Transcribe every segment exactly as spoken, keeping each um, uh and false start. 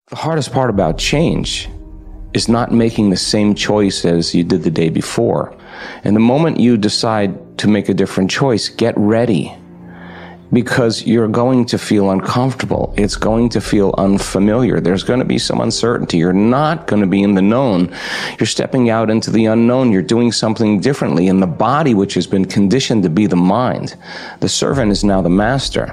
The hardest part about change is not making the same choice as you did the day before. And the moment you decide to make a different choice, get ready. Because you're going to feel uncomfortable. It's going to feel unfamiliar. There's going to be some uncertainty. You're not going to be in the known. You're stepping out into the unknown. You're doing something differently. And the body, which has been conditioned to be the mind, the servant is now the master.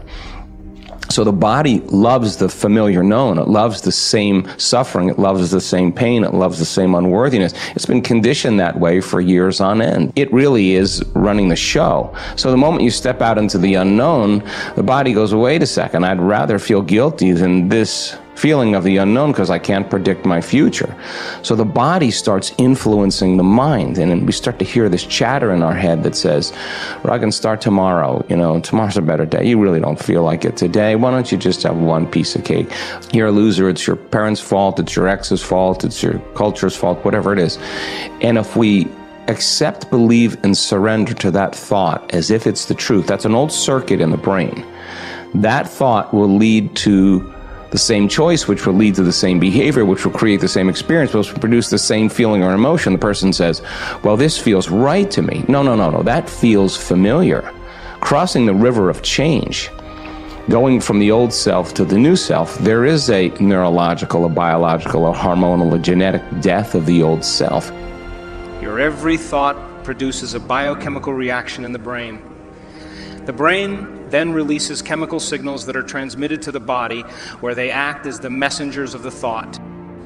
So the body loves the familiar known. It loves the same suffering. It loves the same pain. It loves the same unworthiness. It's been conditioned that way for years on end. It really is running the show. So the moment you step out into the unknown, the body goes, wait a second, I'd rather feel guilty than this feeling of the unknown because I can't predict my future. So the body starts influencing the mind, and then we start to hear this chatter in our head that says, well, I can start tomorrow, you know, tomorrow's a better day. You really don't feel like it today. Why don't you just have one piece of cake? You're a loser. It's your parents' fault. It's your ex's fault. It's your culture's fault, whatever it is. And if we accept, believe, and surrender to that thought as if it's the truth, that's an old circuit in the brain. That thought will lead to the same choice, which will lead to the same behavior, which will create the same experience, which will produce the same feeling or emotion. The person says, well, this feels right to me. No, no, no, no, that feels familiar. Crossing the river of change, going from the old self to the new self, there is a neurological, a biological, a hormonal, a genetic death of the old self. Your every thought produces a biochemical reaction in the brain. The brain then releases chemical signals that are transmitted to the body, where they act as the messengers of the thought.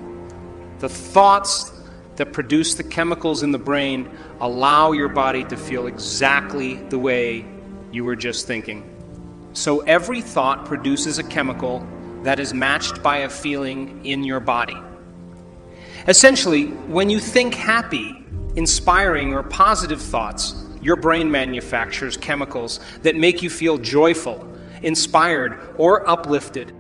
The thoughts that produce the chemicals in the brain allow your body to feel exactly the way you were just thinking. So every thought produces a chemical that is matched by a feeling in your body. Essentially, when you think happy, inspiring, or positive thoughts, your brain manufactures chemicals that make you feel joyful, inspired, or uplifted.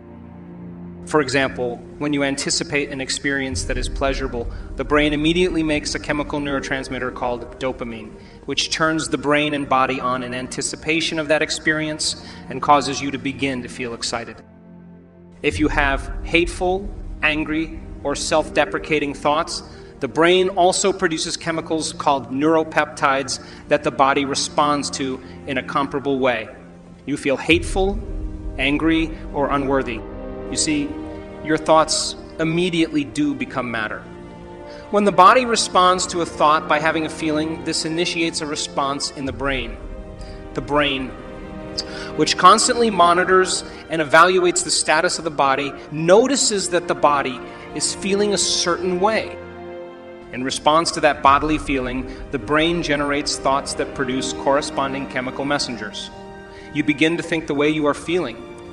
For example, when you anticipate an experience that is pleasurable, the brain immediately makes a chemical neurotransmitter called dopamine, which turns the brain and body on in anticipation of that experience and causes you to begin to feel excited. If you have hateful, angry, or self-deprecating thoughts, the brain also produces chemicals called neuropeptides that the body responds to in a comparable way. You feel hateful, angry, or unworthy. You see, your thoughts immediately do become matter. When the body responds to a thought by having a feeling, this initiates a response in the brain. The brain, which constantly monitors and evaluates the status of the body, notices that the body is feeling a certain way. In response to that bodily feeling, the brain generates thoughts that produce corresponding chemical messengers. You begin to think the way you are feeling.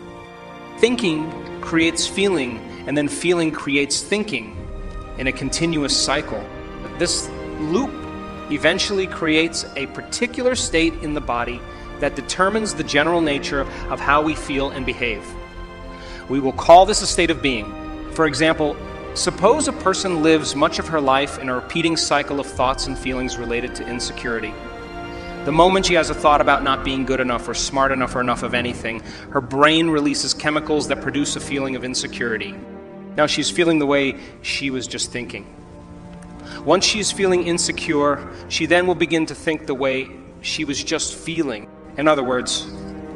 Thinking creates feeling, and then feeling creates thinking in a continuous cycle. This loop eventually creates a particular state in the body that determines the general nature of how we feel and behave. We will call this a state of being. For example, suppose a person lives much of her life in a repeating cycle of thoughts and feelings related to insecurity. The moment she has a thought about not being good enough or smart enough or enough of anything, her brain releases chemicals that produce a feeling of insecurity. Now she's feeling the way she was just thinking. Once she's feeling insecure, she then will begin to think the way she was just feeling. In other words,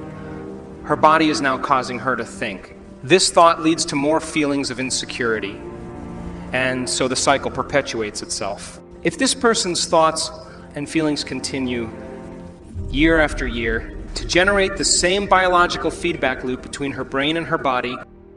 her body is now causing her to think. This thought leads to more feelings of insecurity. And so the cycle perpetuates itself. If this person's thoughts and feelings continue year after year to generate the same biological feedback loop between her brain and her body,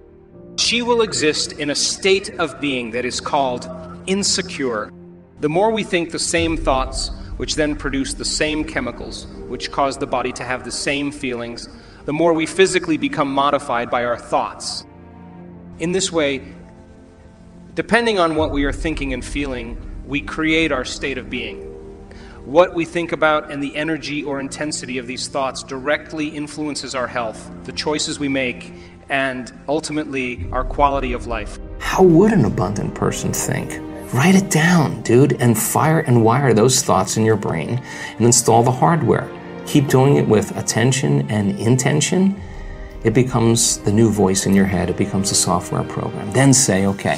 she will exist in a state of being that is called insecure. The more we think the same thoughts, which then produce the same chemicals, which cause the body to have the same feelings, the more we physically become modified by our thoughts. In this way, depending on what we are thinking and feeling, we create our state of being. What we think about and the energy or intensity of these thoughts directly influences our health, the choices we make, and ultimately our quality of life. How would an abundant person think? Write it down, dude, and fire and wire those thoughts in your brain and install the hardware. Keep doing it with attention and intention, It becomes the new voice in your head. It becomes a software program. Then say, okay,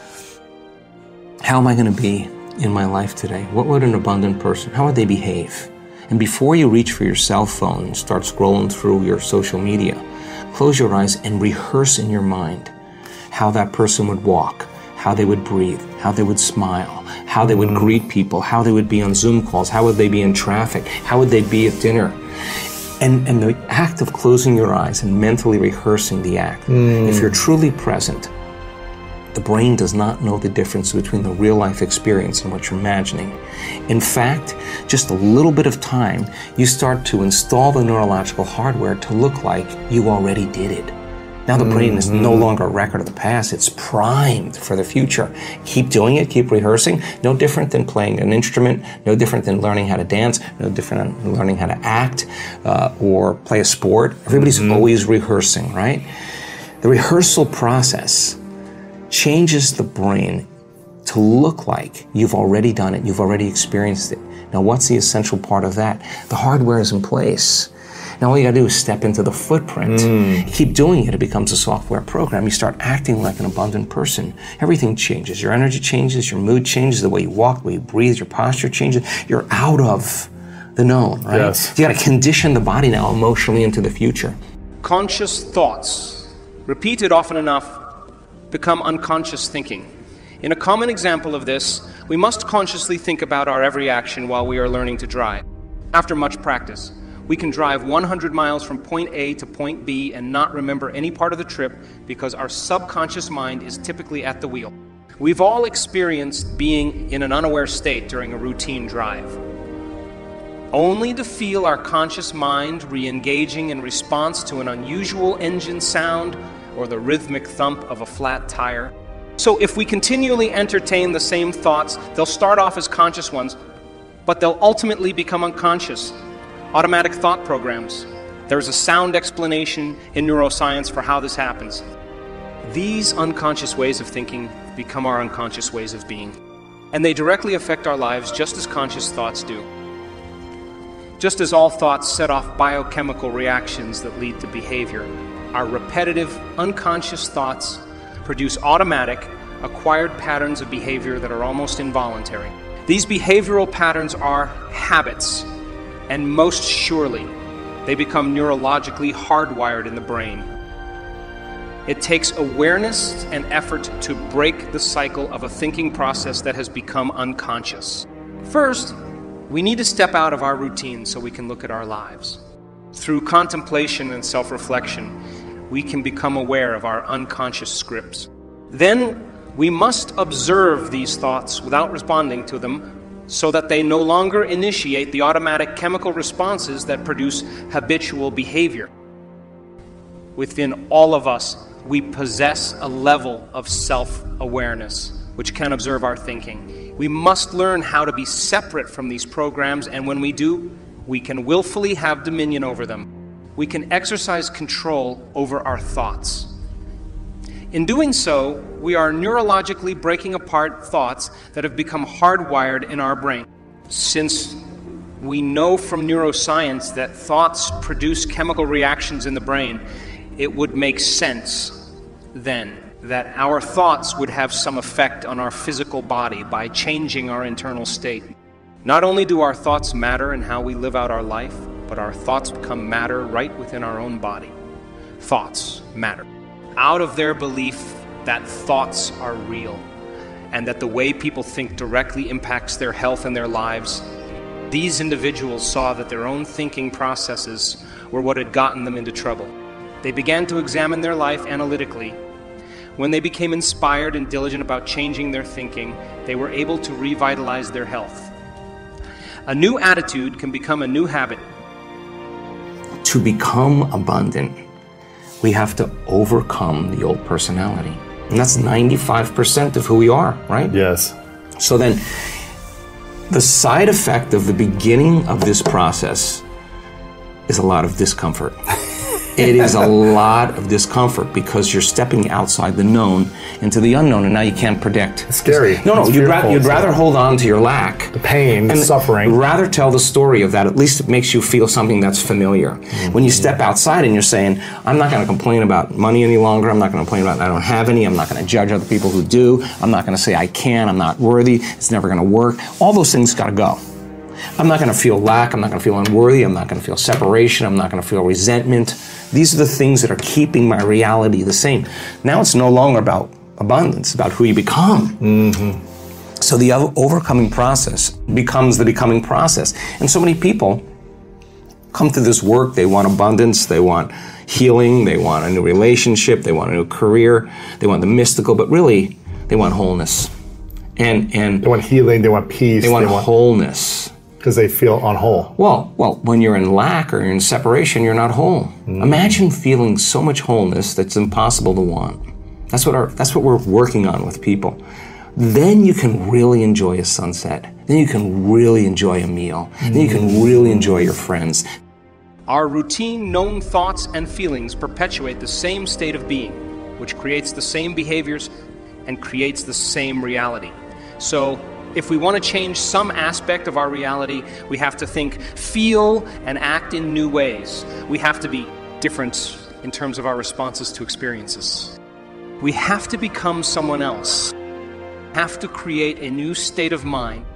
how am I going to be in my life today? What would an abundant person, how would they behave? And before you reach for your cell phone and start scrolling through your social media, close your eyes and rehearse in your mind how that person would walk, how they would breathe, how they would smile, how they would greet people, how they would be on Zoom calls, how would they be in traffic, how would they be at dinner. And, and the act of closing your eyes and mentally rehearsing the act, mm. if you're truly present, the brain does not know the difference between the real life experience and what you're imagining. In fact, just a little bit of time, you start to install the neurological hardware to look like you already did it. Now the mm-hmm. brain is no longer a record of the past, it's primed for the future. Keep doing it, keep rehearsing, no different than playing an instrument, no different than learning how to dance, no different than learning how to act uh, or play a sport. Everybody's mm-hmm. always rehearsing, right? The rehearsal process changes the brain to look like you've already done it, you've already experienced it. Now, what's the essential part of that? The hardware is in place. Now, all you gotta do is step into the footprint. Mm. Keep doing it, it becomes a software program. You start acting like an abundant person. Everything changes. Your energy changes, your mood changes, the way you walk, the way you breathe, your posture changes. You're out of the known, right? Yes. You gotta condition the body now emotionally into the future. Conscious thoughts, repeated often enough, become unconscious thinking. In a common example of this, we must consciously think about our every action while we are learning to drive. After much practice, we can drive one hundred miles from point A to point B and not remember any part of the trip because our subconscious mind is typically at the wheel. We've all experienced being in an unaware state during a routine drive, only to feel our conscious mind re-engaging in response to an unusual engine sound or the rhythmic thump of a flat tire. So if we continually entertain the same thoughts, they'll start off as conscious ones, but they'll ultimately become unconscious. Automatic thought programs. There's a sound explanation in neuroscience for how this happens. These unconscious ways of thinking become our unconscious ways of being, and they directly affect our lives just as conscious thoughts do. Just as all thoughts set off biochemical reactions that lead to behavior, our repetitive, unconscious thoughts produce automatic, acquired patterns of behavior that are almost involuntary. These behavioral patterns are habits, and most surely, they become neurologically hardwired in the brain. It takes awareness and effort to break the cycle of a thinking process that has become unconscious. First, we need to step out of our routine so we can look at our lives. Through contemplation and self-reflection, we can become aware of our unconscious scripts. Then we must observe these thoughts without responding to them so that they no longer initiate the automatic chemical responses that produce habitual behavior. Within all of us, we possess a level of self-awareness which can observe our thinking. We must learn how to be separate from these programs, and when we do, we can willfully have dominion over them. We can exercise control over our thoughts. In doing so, we are neurologically breaking apart thoughts that have become hardwired in our brain. Since we know from neuroscience that thoughts produce chemical reactions in the brain, it would make sense then that our thoughts would have some effect on our physical body by changing our internal state. Not only do our thoughts matter in how we live out our life, but our thoughts become matter right within our own body. Thoughts matter. Out of their belief that thoughts are real and that the way people think directly impacts their health and their lives, these individuals saw that their own thinking processes were what had gotten them into trouble. They began to examine their life analytically. When they became inspired and diligent about changing their thinking, they were able to revitalize their health. A new attitude can become a new habit. To become abundant, we have to overcome the old personality. And that's ninety-five percent of who we are, right? Yes. So then, the side effect of the beginning of this process is a lot of discomfort. It is a lot of discomfort because you're stepping outside the known into the unknown, and now you can't predict. It's scary. No, no, it's you'd, ra- you'd so. rather hold on to your lack. The pain, and the suffering. Rather tell the story of that. At least it makes you feel something that's familiar. Mm-hmm. When you step outside and you're saying, I'm not going to complain about money any longer. I'm not going to complain about I don't have any. I'm not going to judge other people who do. I'm not going to say I can. I'm not worthy. It's never going to work. All those things got to go. I'm not going to feel lack. I'm not going to feel unworthy. I'm not going to feel separation. I'm not going to feel resentment. These are the things that are keeping my reality the same. Now it's no longer about abundance, about who you become. Mm-hmm. So the overcoming process becomes the becoming process. And so many people come to this work. They want abundance. They want healing. They want a new relationship. They want a new career. They want the mystical, but really they want wholeness. And and they want healing. They want peace. They want, they want wholeness. Because they feel unwhole. Well, well, when you're in lack or you're in separation, you're not whole. Mm. Imagine feeling so much wholeness that's impossible to want. That's what our that's what we're working on with people. Then you can really enjoy a sunset. Then you can really enjoy a meal. Mm. Then you can really enjoy your friends. Our routine, known thoughts and feelings perpetuate the same state of being, which creates the same behaviors and creates the same reality. So, if we want to change some aspect of our reality, we have to think, feel, and act in new ways. We have to be different in terms of our responses to experiences. We have to become someone else. We have to create a new state of mind.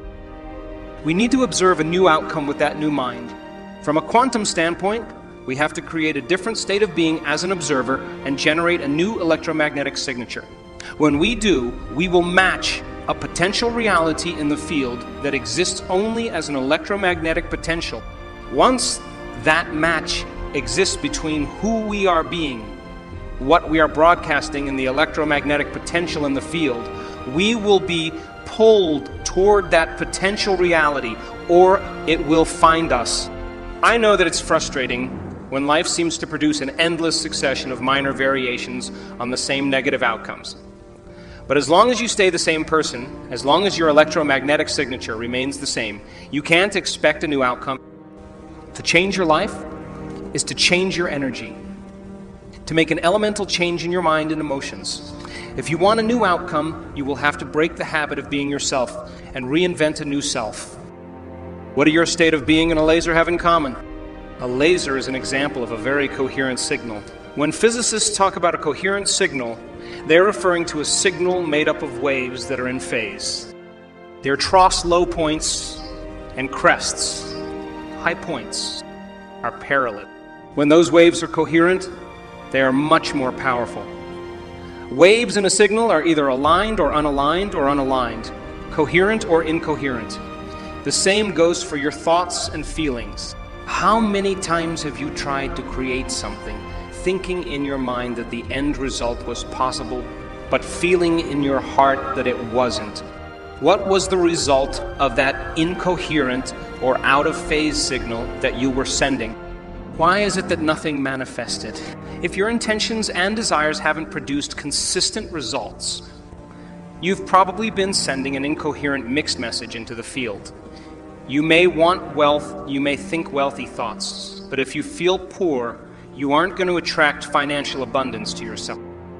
We need to observe a new outcome with that new mind. From a quantum standpoint, we have to create a different state of being as an observer and generate a new electromagnetic signature. When we do, we will match a potential reality in the field that exists only as an electromagnetic potential. Once that match exists between who we are being, what we are broadcasting in the electromagnetic potential in the field, we will be pulled toward that potential reality, or it will find us. I know that it's frustrating when life seems to produce an endless succession of minor variations on the same negative outcomes. But as long as you stay the same person, as long as your electromagnetic signature remains the same, you can't expect a new outcome. To change your life is to change your energy, to make an elemental change in your mind and emotions. If you want a new outcome, you will have to break the habit of being yourself and reinvent a new self. What do your state of being and a laser have in common? A laser is an example of a very coherent signal. When physicists talk about a coherent signal, they're referring to a signal made up of waves that are in phase. Their troughs, low points, and crests, high points, are parallel. When those waves are coherent, they are much more powerful. Waves in a signal are either aligned or unaligned or unaligned, coherent or incoherent. The same goes for your thoughts and feelings. How many times have you tried to create something, thinking in your mind that the end result was possible, but feeling in your heart that it wasn't? What was the result of that incoherent or out-of-phase signal that you were sending? Why is it that nothing manifested? If your intentions and desires haven't produced consistent results, you've probably been sending an incoherent mixed message into the field. You may want wealth, you may think wealthy thoughts, but if you feel poor, you aren't going to attract financial abundance to yourself.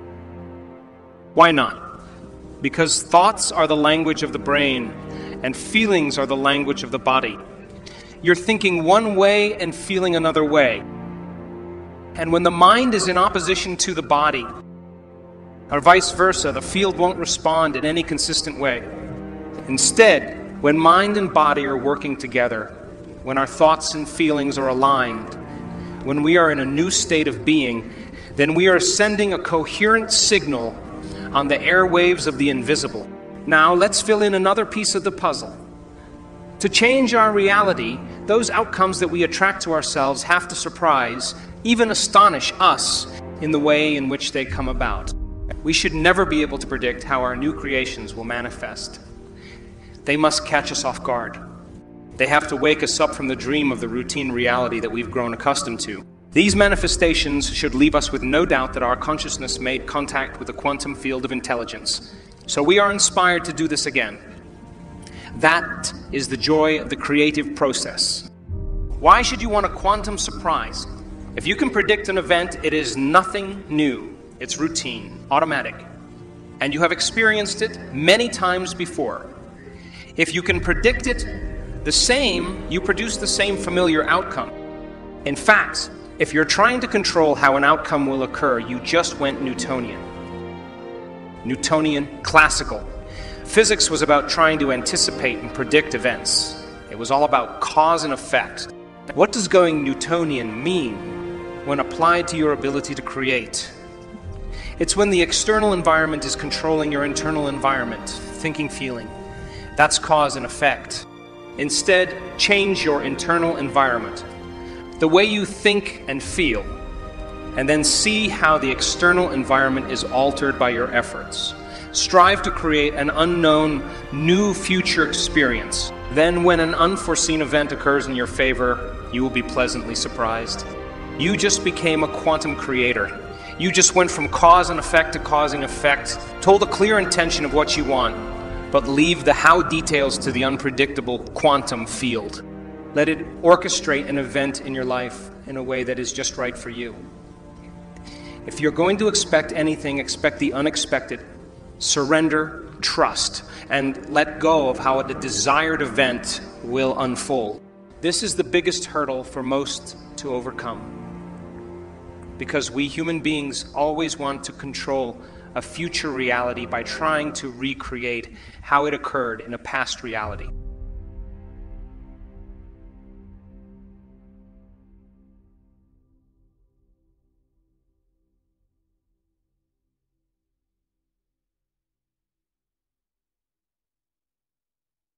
Why not? Because thoughts are the language of the brain, and feelings are the language of the body. You're thinking one way and feeling another way. And when the mind is in opposition to the body, or vice versa, the field won't respond in any consistent way. Instead, when mind and body are working together, when our thoughts and feelings are aligned, when we are in a new state of being, then we are sending a coherent signal on the airwaves of the invisible. Now, let's fill in another piece of the puzzle. To change our reality, those outcomes that we attract to ourselves have to surprise, even astonish us in the way in which they come about. We should never be able to predict how our new creations will manifest. They must catch us off guard. They have to wake us up from the dream of the routine reality that we've grown accustomed to. These manifestations should leave us with no doubt that our consciousness made contact with the quantum field of intelligence. So we are inspired to do this again. That is the joy of the creative process. Why should you want a quantum surprise? If you can predict an event, it is nothing new. It's routine, automatic. And you have experienced it many times before. If you can predict it the same, you produce the same familiar outcome. In fact, if you're trying to control how an outcome will occur, you just went Newtonian. Newtonian, classical. Physics was about trying to anticipate and predict events. It was all about cause and effect. What does going Newtonian mean when applied to your ability to create? It's when the external environment is controlling your internal environment, thinking, feeling. That's cause and effect. Instead, change your internal environment, the way you think and feel, and then see how the external environment is altered by your efforts. Strive to create an unknown, new future experience. Then, when an unforeseen event occurs in your favor, you will be pleasantly surprised. You just became a quantum creator. You just went from cause and effect to causing effect, told a clear intention of what you want, but leave the how details to the unpredictable quantum field. Let it orchestrate an event in your life in a way that is just right for you. If you're going to expect anything, expect the unexpected. Surrender, trust, and let go of how the desired event will unfold. This is the biggest hurdle for most to overcome, because we human beings always want to control a future reality by trying to recreate how it occurred in a past reality.